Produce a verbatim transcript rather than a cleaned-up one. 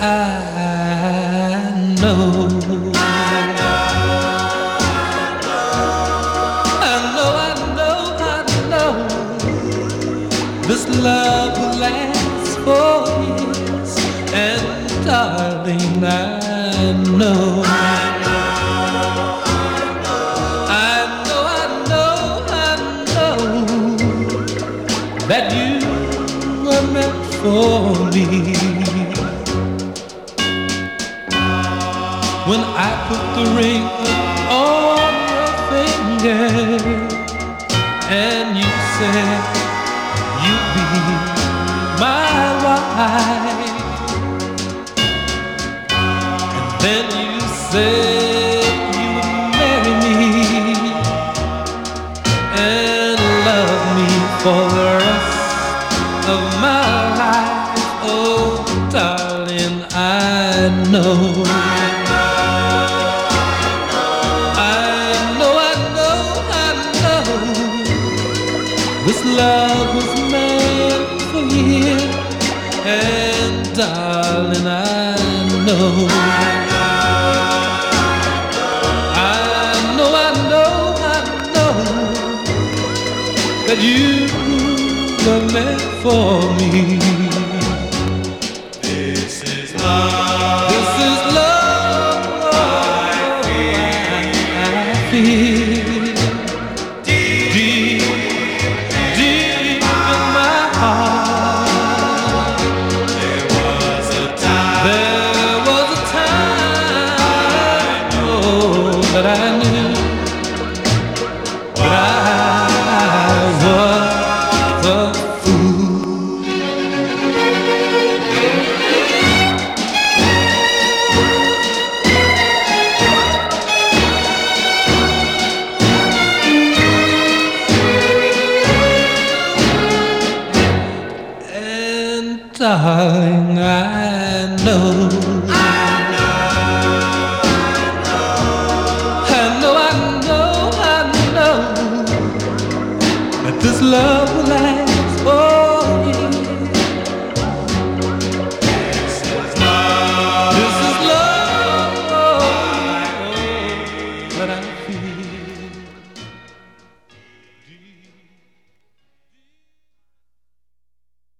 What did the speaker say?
I know. I know, I know, I know. This love will last for years, and darling, I know. I know, I know, I know that you were meant for me. When I put the ring on your finger and you said you'd be my wife, and then you said you would marry me and love me for the rest of my life. Oh, darling, I know. This love was meant for you, and darling, I know. I know, I know, I know that you were meant for me. This is love. This is love. I feel. I feel. But I knew that I was a fool. And darling, I know